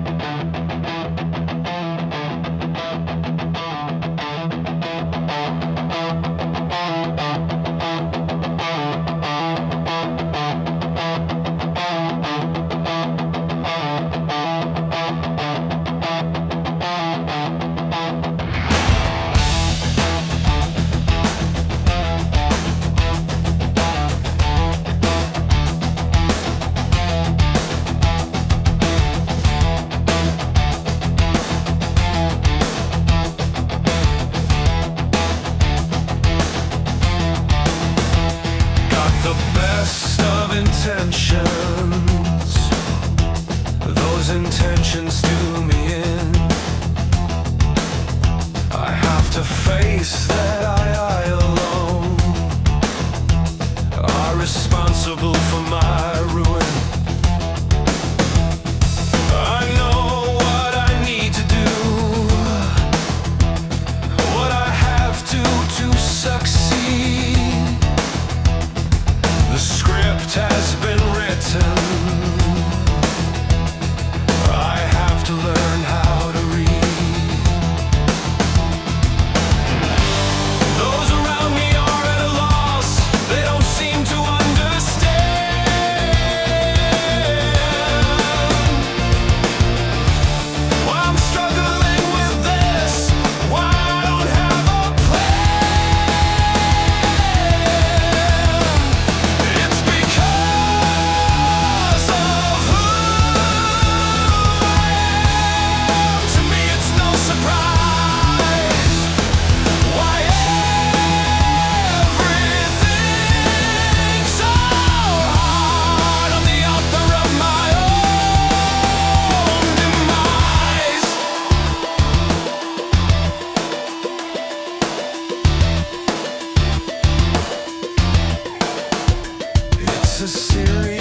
The best of intentions, those intentions do me in. I have to face that I alone are responsible for my ruin. I know what I need to do, what I have to succeed. The script has been written. I have to learn how to read. Those around me are at a loss. They don't seem to understand why I'm struggling with this, why I don't have a It's because of who I am. To me it's no surprise why everything's so hard. I'm the author of my own demise. It's a series